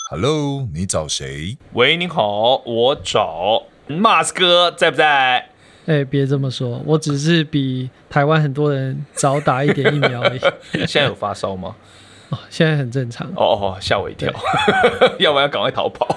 Hello，你找谁？ 喂，你好，我找 Mars 哥，在不在？ 别这么说，我只是比台湾很多人早打一点疫苗而已。 现在有发烧吗？ 现在很正常。 吓我一跳，要不然要赶快逃跑。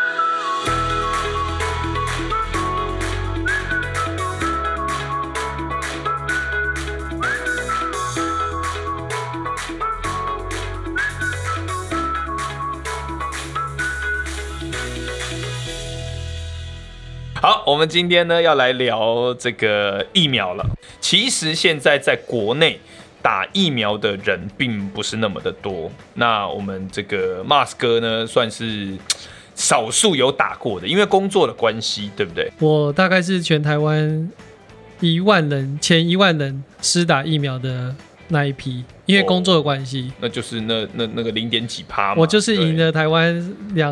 好，我们今天呢要来聊这个疫苗了。其实现在在国内打疫苗的人并不是那么的多，那我们这个 Mars 哥呢算是少数有打过的，因为工作的关系，对不对？ 我大概是全台湾前1万人施打疫苗的那一批，因为工作的关系， 那就是那个0.几%嘛。 我就是赢了台湾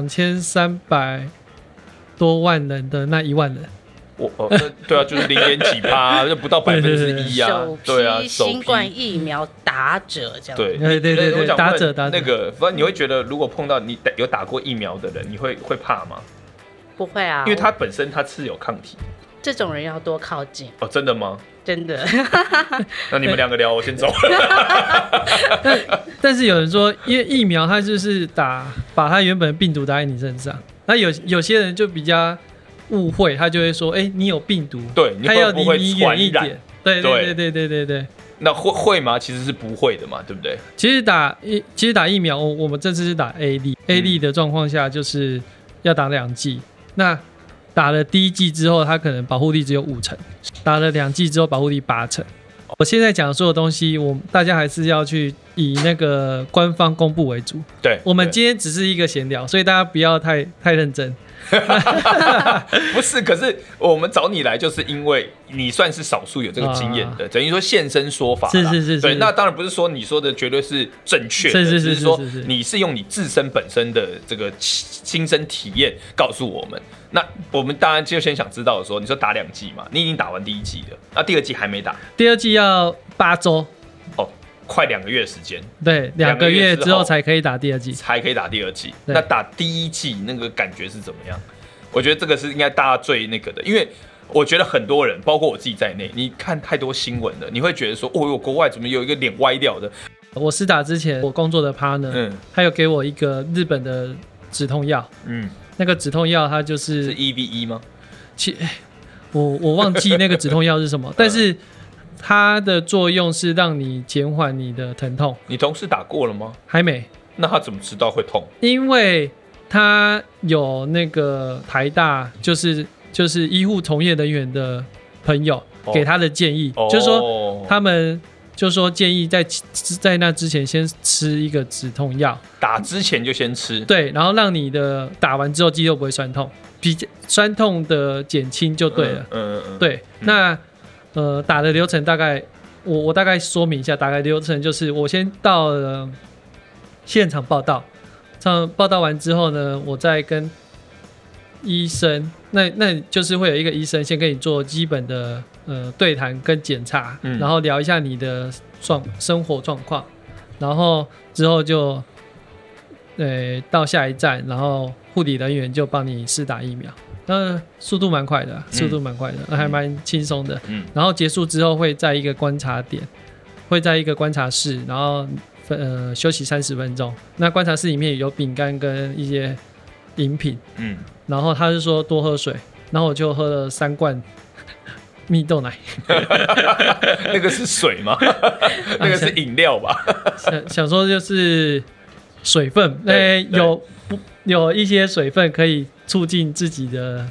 2300多万人的那1万人。 对啊，就是0.几%，就不到1%啊。对啊， 首批新冠疫苗打者这样。 对，打者那个，反正你会觉得，如果碰到你有打过疫苗的人，你会怕吗？ 不会啊， 因为他本身他是有抗体。 这种人要多靠近。 哦，真的吗？ 真的。 那你们两个聊，我先走了。 但是有人说，因为疫苗它就是把它原本的病毒打在你身上，那有些人就比较误会，他就会说，你有病毒， 对，你会不会传染？ 对。 那会吗？其实是不会的嘛，对不对？ 其实打疫苗，我们这次是打 A 粒的状况下，就是要打2剂。那打了第1剂之后，它可能保护力只有5成；打了2剂之后，保护力8成。我现在讲的所有东西，大家还是要去以那个官方公布为主。 对， 我们今天只是一个闲聊，所以大家不要太认真。 不是，可是我们找你来，就是因为你算是少数有这个经验的，等于说现身说法啦。 是。 对，那当然不是说你说的绝对是正确的，只是说你是用你自身本身的这个亲身体验告诉我们。那我们当然就先想知道的说，你说打2剂嘛，你已经打完第1剂了，那第2剂还没打？ 第2剂要8周。 快2个月的时间， 对，2个月之后才可以打第2剂， 才可以打第2剂。那打第1剂那个感觉是怎么样？我觉得这个是应该大家最那个的，因为我觉得很多人，包括我自己在内，你看太多新闻了，你会觉得说，国外怎么有一个脸歪掉的？我施打之前，我工作的 partner，他有给我一个日本的止痛药，那个止痛药它就是 EVE 吗？ 我忘记那个止痛药是什么，但是它的作用是让你减缓你的疼痛。 你同事打过了吗？ 还没。 那他怎么知道会痛？ 因为他有那个台大就是医护从业人员的朋友给他的建议，就是说他们就说建议在那之前先吃一个止痛药， 打之前就先吃， 对，然后让你的打完之后肌肉不会酸痛，比酸痛的减轻就对了。对，那打的流程大概我大概说明一下，大概流程就是我先到了现场报到，报到完之后呢，我再跟医生，那就是会有一个医生先跟你做基本的对谈跟检查，然后聊一下你的生活状况，然后之后就到下一站，然后护理人员就帮你施打疫苗。速度蛮快的，还蛮轻松的。然后结束之后会在一个观察点，会在一个观察室，然后休息30分钟。那观察室里面有饼干跟一些饮品，然后他就说多喝水，然后我就喝了3罐蜜豆奶。 那个是水吗？那个是饮料吧？ 想说就是水分，有一些水分可以促进自己的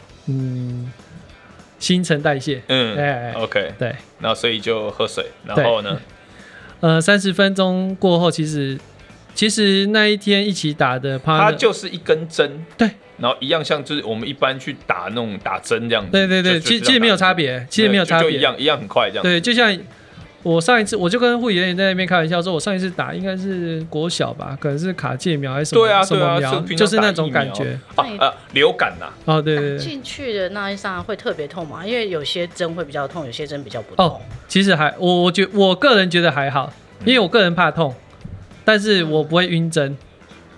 新陈代谢。 OK， 对， 然后所以就喝水，然后呢 ？30分钟过后，其实那一天一起打的 partner， 它就是一根针， 对， 然后一样像就是我们一般去打那种打针这样子， 对，其实没有差别，就一样很快这样。 对，就像我上一次我就跟护理人员在那边开玩笑说，我上一次打应该是国小吧，可能是卡介苗还是什么苗，就是那种感觉流感呐。 对， 进去的那一刹会特别痛嘛？因为有些针会比较痛，有些针比较不痛。 其实我个人觉得还好，因为我个人怕痛，但是我不会晕针。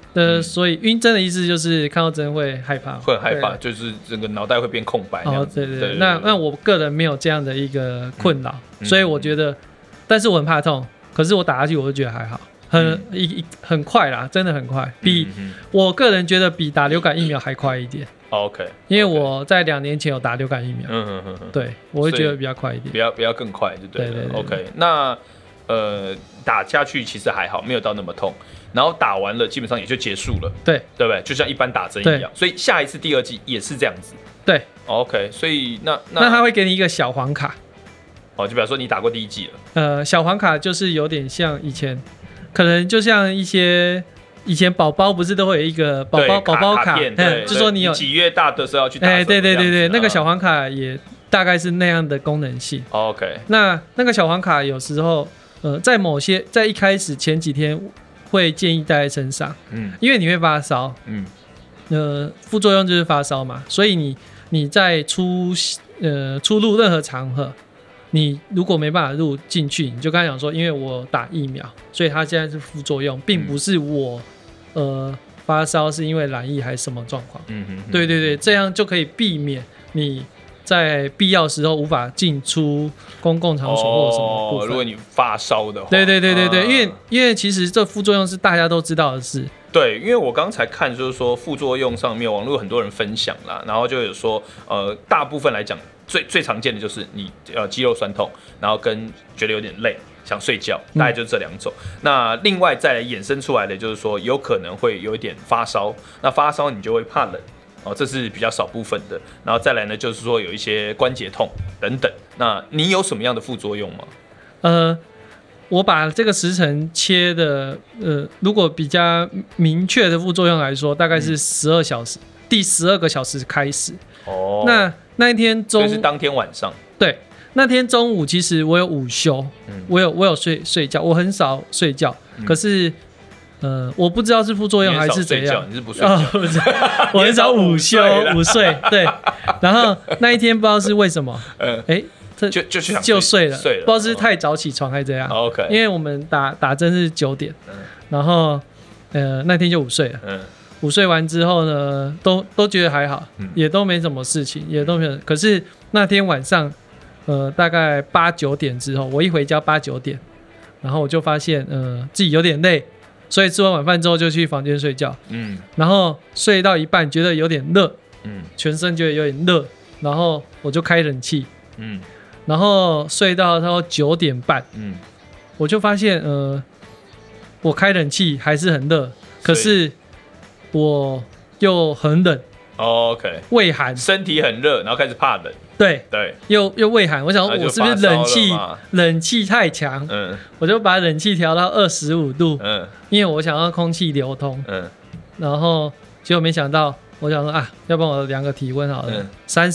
所以晕针的意思就是看到针会害怕， 会很害怕，就是整个脑袋会变空白。 对。那我个人没有这样的一个困扰，所以我觉得，但是我很怕痛，可是我打下去我就觉得还好，很快啦，真的很快，比我个人觉得比打流感疫苗还快一点。 OK， 因为我在2年前有打流感疫苗，对，我会觉得比较快一点， 比较更快，就对了。 对 OK， 那打下去其实还好，没有到那么痛，然后打完了基本上也就结束了， 对不对？就像一般打针一样，所以下一次第2剂也是这样子。 对 ，OK， 所以那他会给你一个小黄卡， 就比方说你打过第1剂了， 小黄卡就是有点像以前，可能就像一些。以前宝宝不是都会有一个宝宝卡，就说你有几月大的时候要去打。 对，那个小黄卡也大概是那样的功能性。 OK， 那个小黄卡有时候在一开始前几天会建议带在身上，因为你会发烧，副作用就是发烧嘛，所以你在出入任何场合。你如果没办法入进去，你就跟他讲说，因为我打疫苗，所以他现在是副作用，并不是我发烧是因为染疫还是什么状况。对，这样就可以避免你在必要时候无法进出公共场所或什么部分。 如果你发烧的话， 对，因为其实这副作用是大家都知道的事。 对，因为我刚才看就是说副作用上面，网络很多人分享啦，然后就有说大部分来讲。最常见的就是你肌肉酸痛，然后跟觉得有点累，想睡觉，大概就这2种。那另外再来衍生出来的就是说，有可能会有一点发烧，那发烧你就会怕冷，这是比较少部分的。然后再来呢，就是说有一些关节痛等等。那你有什么样的副作用吗？ 我把这个时程切的，如果比较明确的副作用来说，大概是12小时，第12个小时开始。那一天中午就是当天晚上， 对，那天中午其实我有午休，我有睡觉，我很少睡觉，可是我不知道是副作用还是怎样， 你是不睡觉， 我很少午休午睡，对，然后那一天不知道是为什么，就睡了，不知道是太早起床还是怎样。 OK， 因为我们打针是9点，然后那天就午睡了。午睡完之后呢，都觉得还好，也都没什么事情，也都没有。可是那天晚上，大概8、9点之后，我一回家8、9点，然后我就发现，自己有点累，所以吃完晚饭之后就去房间睡觉。然后睡到一半觉得有点热，全身觉得有点热，然后我就开冷气，然后睡到差不多9点半，我就发现，我开冷气还是很热，可是我又很冷 ，OK， 畏寒， 身体很热，然后开始怕冷， 对，又畏寒，我想我是不是冷气太强，我就把冷气调到25度，因为我想要空气流通，然后结果没想到，我想说要不然我量个体温好了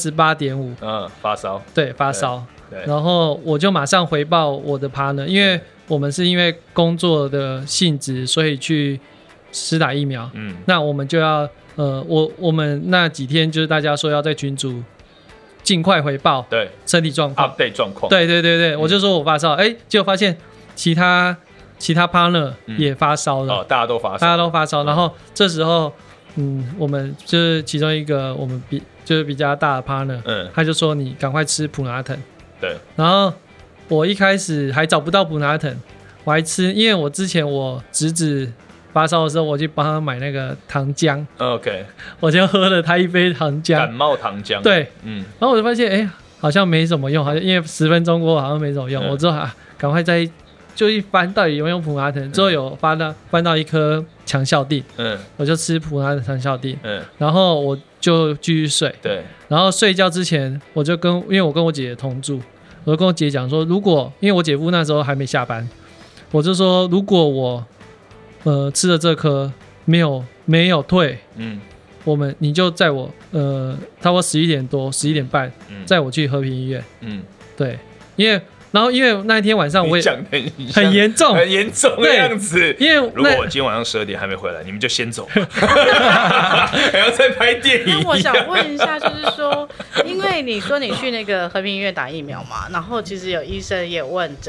，38.5， 发烧， 对，发烧，然后我就马上回报我的 partner， 因为我们是因为工作的性质，所以去施打疫苗，那我们就要我们那几天就是大家说要在群组尽快回报身体状况 update 状况， 对，我就说我发烧，结果发现其他 partner 也发烧了， 大家都发烧， 然后这时候我们就是其中一个我们就是比较大的 partner，他就说你赶快吃普拿疼， 对， 然后我一开始还找不到普拿疼，我还吃，因为我之前我侄子发烧的时候，我去帮他买那个糖浆 ，OK， 我就喝了他一杯糖浆， 感冒糖浆， 对，然后我就发现，好像没什么用，好像因为10分钟过后好像没什么用，我之后赶快就一翻到底有没有普拿疼，之后有翻到一颗强效定，我就吃普拿疼强效定，然后我就继续睡， 对， 然后睡觉之前我就因为我跟我姐姐同住，我就跟我姐讲说，如果因为我姐夫那时候还没下班，我就说如果我吃了这颗没有退，你就载我差不多11点多11点半载我去和平医院，对，因为那一天晚上我也很严重的样子， 因为如果我今天晚上12点还没回来，你们就先走，还要再拍电影。 那我想问一下，就是说，因为你说你去那个和平医院打疫苗嘛，然后其实有医生也问诊，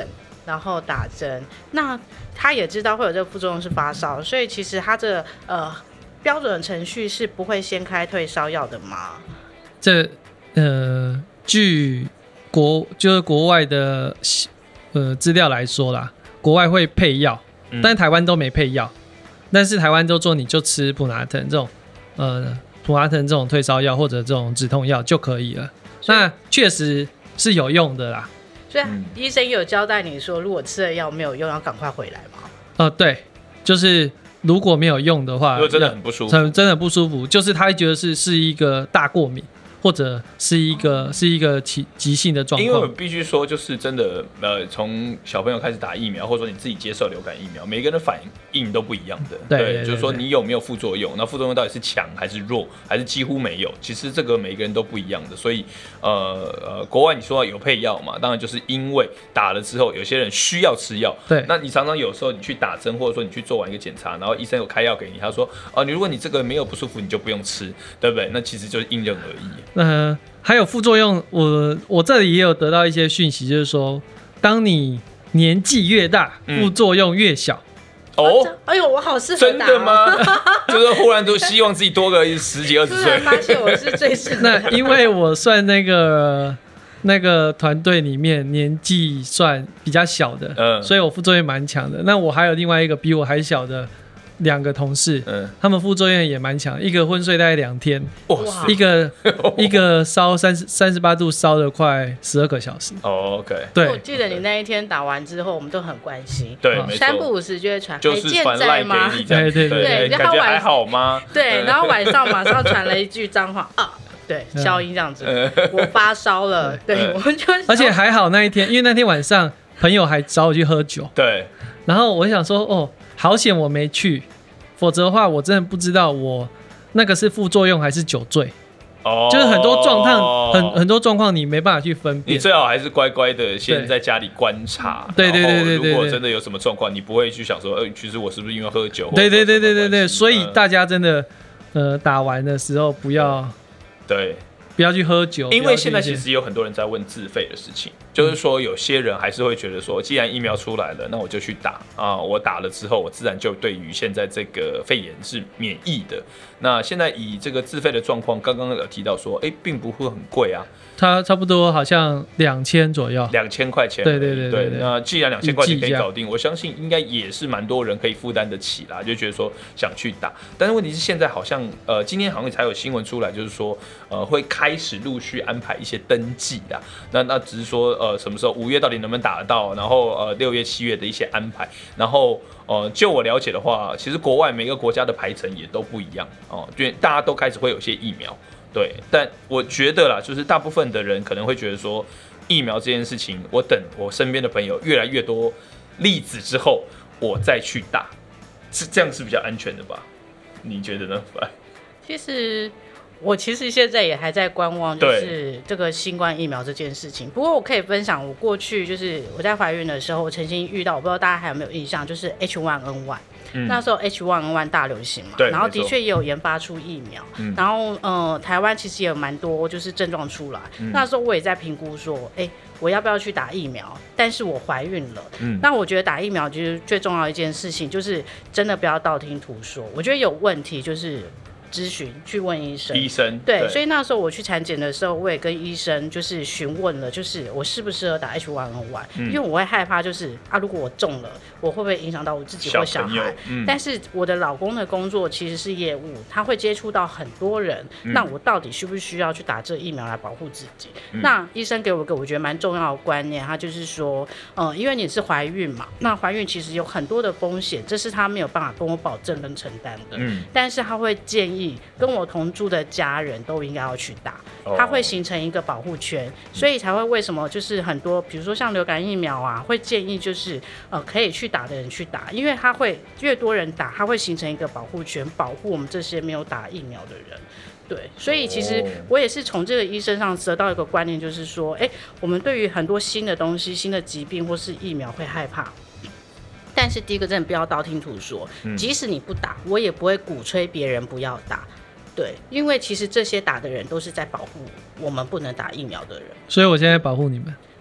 然后打针，那他也知道会有这个副作用是发烧，所以其实他这标准的程序是不会先开退烧药的吗？ 这据国外的资料来说啦，国外会配药，但台湾都没配药，但是台湾都说你就吃普拿疼这种普拿疼这种退烧药或者这种止痛药就可以了。那确实是有用的啦。 所以医生有交代你说，如果吃了药没有用，要赶快回来吗？ 对，就是如果没有用的话， 如果真的很不舒服， 真的不舒服，就是他会觉得是一个大过敏，或者是一个急性的状况。 因为我必须说，就是真的，从小朋友开始打疫苗，或者说你自己接受流感疫苗，每个人的反应都不一样的。 对， 就是说你有没有副作用，那副作用到底是强还是弱，还是几乎没有？其实这个每个人都不一样的。所以，国外你说有配药嘛？当然就是因为打了之后，有些人需要吃药。 对， 那你常常有时候你去打针，或者说你去做完一个检查，然后医生有开药给你，他说，如果你这个没有不舒服，你就不用吃，对不对？那其实就是因人而异。 还有副作用，我这里也有得到一些讯息，就是说，当你年纪越大，副作用越小。 哎呦，我好适合打。 真的吗？就是忽然都希望自己多个10几20岁。突然发现我是最适合打。那因为我算那个团队里面年纪算比较小的，所以我副作用蛮强的。那我还有另外一个比我还小的2个同事，他们副作用也蛮强，一个昏睡大概2天，一个烧38度烧了快12个小时。 OK， 对， 我记得你那一天打完之后，我们都很关心， 对，没错， 3不5时就会传， 就是传赖给你， 对， 感觉还好吗？ 对，然后晚上马上传了一句脏话对，消音这样子，我发烧了，对，我们就， 而且还好那一天，因为那天晚上朋友还找我去喝酒， 对， 然后我想说，好险我没去，否则的话我真的不知道我那个是副作用还是酒醉。就是很多状况，很多状况你没办法去分辨。 你最好还是乖乖的先在家里观察。 对， 如果真的有什么状况，你不会去想说，其实我是不是因为喝酒？ 对，所以大家真的，打完的时候不要去喝酒， 因为现在其实有很多人在问自费的事情，就是说有些人还是会觉得说，既然疫苗出来了，那我就去打我打了之后，我自然就对于现在这个肺炎是免疫的。那现在以这个自费的状况，刚刚有提到说，并不会很贵啊， 它差不多好像2000左右 ，2000块钱。对。那既然2000块钱可以搞定，我相信应该也是蛮多人可以负担得起啦，就觉得说想去打。但是问题是现在好像今天好像才有新闻出来，就是说会开始陆续安排一些登记啦。那只是说什么时候5月到底能不能打得到，然后6月7月的一些安排。然后就我了解的话，其实国外每个国家的排程也都不一样就大家都开始会有些疫苗。对，但我觉得啦，就是大部分的人可能会觉得说，疫苗这件事情，我等我身边的朋友越来越多例子之后，我再去打，这样是比较安全的吧？你觉得呢？ 我其实现在也还在观望，就是这个新冠疫苗这件事情。不过我可以分享，我过去就是我在怀孕的时候，我曾经遇到，我不知道大家还有没有印象，就是 H1N1。那时候 H1N1 大流行嘛，然后的确也有研发出疫苗，然后台湾其实也有蛮多就是症状出来。那时候我也在评估说，我要不要去打疫苗？但是我怀孕了，那我觉得打疫苗就是最重要的一件事情，就是真的不要道听途说。我觉得有问题就是咨询去问医生，对，所以那时候我去产检的时候，我也跟医生就是询问了，就是我适不适合打 H1N1，因为我会害怕就是如果我中了，我会不会影响到我自己或小孩？但是我的老公的工作其实是业务，他会接触到很多人，那我到底需不需要去打这疫苗来保护自己？那医生给我一个我觉得蛮重要的观念，他就是说，因为你是怀孕嘛，那怀孕其实有很多的风险，这是他没有办法跟我保证跟承担的，但是他会建议跟我同住的家人都应该要去打，它会形成一个保护圈，所以才会为什么就是很多比如说像流感疫苗会建议就是可以去打的人去打，因为它会越多人打，它会形成一个保护圈，保护我们这些没有打疫苗的人。对，所以其实我也是从这个医生上得到一个观念，就是说，我们对于很多新的东西、新的疾病或是疫苗会害怕。但是第一个真的不要道听途说，即使你不打，我也不会鼓吹别人不要打。对，因为其实这些打的人都是在保护我们不能打疫苗的人。 所以我现在保护你们。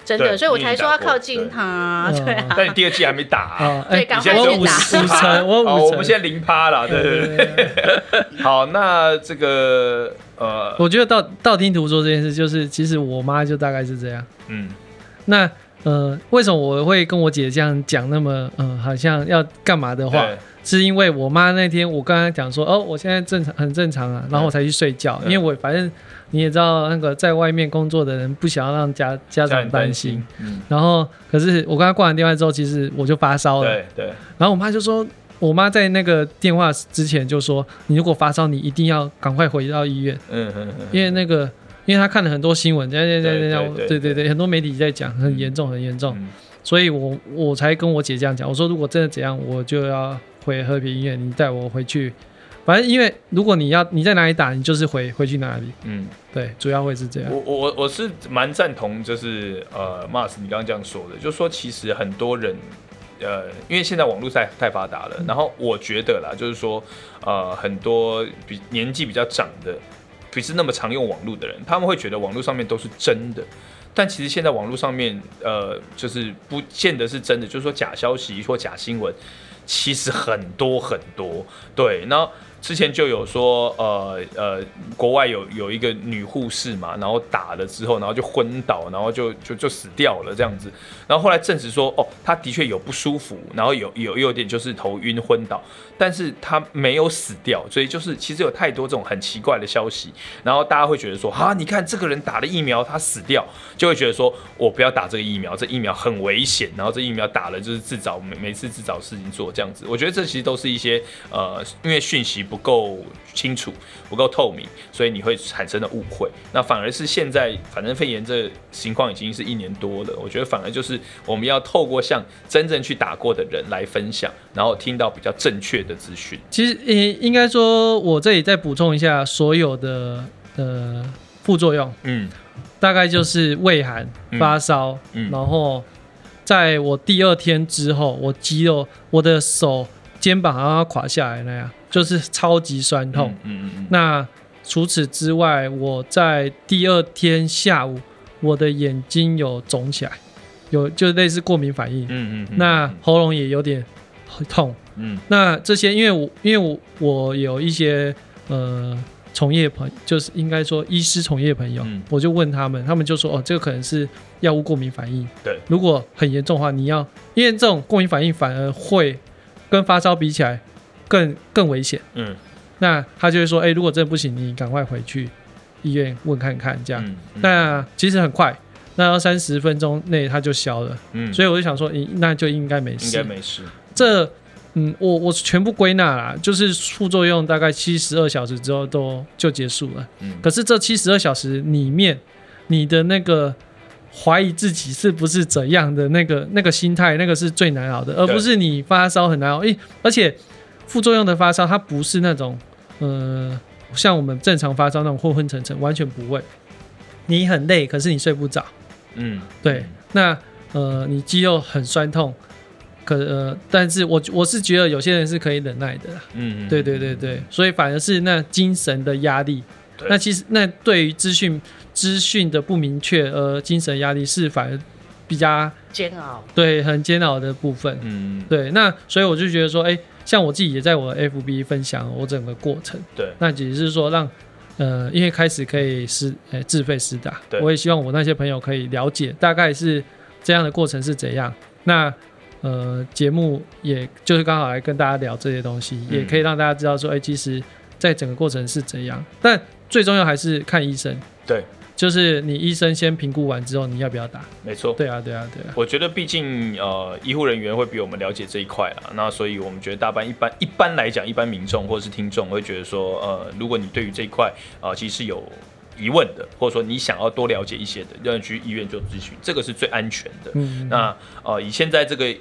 真的，所以我才说要靠近他。对啊， 但你第2剂还没打， 对，赶快去打。 我们现在0%了，对。好，那这个我觉得道听途说这件事，就是其实我妈就大概是这样。那为什么我会跟我姐这样讲那么好像要干嘛的话，是因为我妈那天我刚才讲说我现在很正常啊，然后我才去睡觉，因为我反正你也知道那个在外面工作的人不想要让家长担心，然后可是我跟她挂完电话之后，其实我就发烧了， 对， 然后我妈就说。我妈在那个电话之前就说：“你如果发烧，你一定要赶快回到医院。”因为她看了很多新闻，对，很多媒体在讲很严重，所以我才跟我姐这样讲。我说如果真的怎样，我就要回和平医院，你带我回去。反正因为如果你在哪里打，你就是回去哪里。对，主要会是这样。 我是蛮赞同，就是Mars 你刚刚这样说的，就是说其实很多人。因为现在网络太发达了，然后我觉得啦，就是说，很多年纪比较长的，不是那么常用网络的人，他们会觉得网络上面都是真的，但其实现在网络上面，就是不见得是真的，就是说假消息或假新闻，其实很多，对，然后。之前就有说，国外有一个女护士嘛，然后打了之后，然后就昏倒，然后就死掉了这样子。然后后来证实说，她的确有不舒服，然后有点就是头晕昏倒，但是她没有死掉。所以就是其实有太多这种很奇怪的消息，然后大家会觉得说，你看这个人打了疫苗，他死掉，就会觉得说我不要打这个疫苗，这疫苗很危险，然后这疫苗打了就是自找每次自找事情做这样子。我觉得这其实都是一些因为讯息不够清楚、不够透明，所以你会产生的误会。那反而是现在，反正肺炎这情况已经是1年多了，我觉得反而就是我们要透过像真正去打过的人来分享，然后听到比较正确的资讯。 其实应该说，我这里再补充一下所有的副作用，大概就是畏寒、发烧，然后在我第2天之后，我肌肉、我的手、肩膀好像要垮下来那样。就是超级酸痛。那除此之外，我在第2天下午，我的眼睛有肿起来，就类似过敏反应。那喉咙也有点痛。那这些因为我有一些从业朋友，就是应该说医师从业朋友，我就问他们就说这个可能是药物过敏反应。 对， 如果很严重的话，因为这种过敏反应反而会跟发烧比起来。更危险，那他就会说，如果真的不行，你赶快回去医院问看看，这样。那其实很快，那要30分钟内它就消了，所以我就想说，那就应该没事，这，我全部归纳啦，就是副作用大概72小时之后就结束了。可是这72小时里面，你的那个怀疑自己是不是怎样的那个心态，那个是最难熬的，而不是你发烧很难熬，而且。副作用的发烧，它不是那种，像我们正常发烧那种昏昏沉沉，完全不会。你很累，可是你睡不着。对。那你肌肉很酸痛，但是我是觉得有些人是可以忍耐的啦。对。所以反而是那精神的压力，那其实那对于资讯的不明确，精神压力是反而比较煎熬。对， 很煎熬的部分。对。那所以我就觉得说，像我自己也在我的 FB 分享我整个过程， 对， 那只是说让因为开始可以自费施打，我也希望我那些朋友可以了解大概是这样的过程是怎样。那节目也就是刚好来跟大家聊这些东西，也可以让大家知道说，其实在整个过程是怎样。但最重要还是看医生， 对。 就是你医生先评估完之后，你要不要打？ 没错， 对啊。 我觉得毕竟医护人员会比我们了解这一块啦，那所以我们觉得一般来讲，一般民众或者是听众会觉得说，如果你对于这一块其实是有疑问的，或者说你想要多了解一些的，要去医院做咨询，这个是最安全的。那以现在这个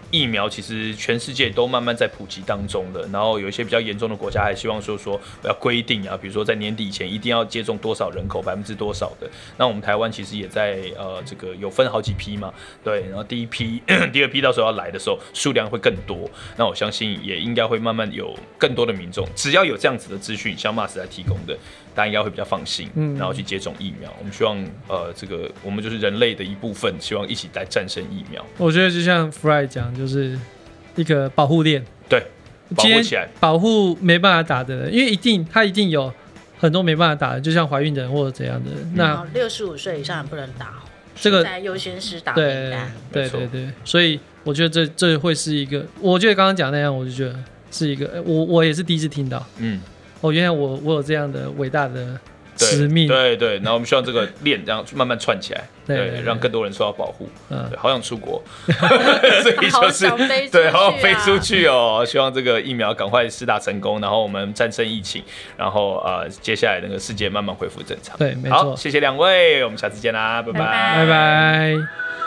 疫苗其实全世界都慢慢在普及当中了，然后有一些比较严重的国家还希望说要规定啊，比如说在年底以前一定要接种多少人口%多少的。那我们台湾其实也在这个有分好几批嘛，对，然后第一批、第二批到时候要来的时候数量会更多，那我相信也应该会慢慢有更多的民众，只要有这样子的资讯，像 Mars 来提供的，大家应该会比较放心，然后去接种疫苗。我们希望这个我们就是人类的一部分，希望一起来战胜疫苗。 我觉得就像 Fry 讲，就是一个保护链， 对，保护起来， 保护没办法打的人，因为他一定有很多没办法打的，就像怀孕的人或者怎样的人。那 65岁以上也不能打， 这个在优先施打名单。 对，所以我觉得这会是一个，我觉得刚刚讲那样，我就觉得是一个，我也是第一次听到，原来我有这样的伟大的使命， 对，然后我们希望这个链这样慢慢串起来，对，让更多人受到保护。对，好想出国，所以就是对，好想飞出去哦。希望这个疫苗赶快施打成功，然后我们战胜疫情，然后接下来那个世界慢慢恢复正常。 对，没错。 好，谢谢两位，我们下次见啦，拜拜， 拜拜。